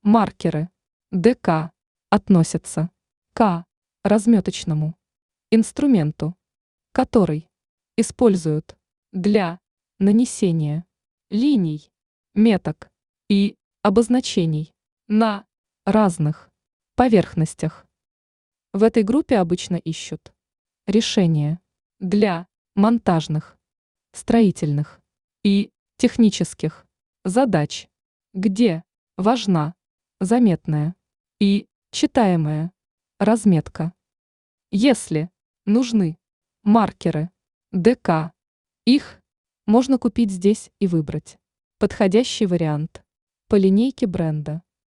Маркеры ДК относятся к разметочному инструменту, который используют для нанесения линий, меток и обозначений на разных поверхностях. В этой группе обычно ищут решения для монтажных, строительных и технических задач, где важна заметная и читаемая разметка. Если нужны маркеры ДК, их можно купить здесь и выбрать подходящий вариант по линейке бренда.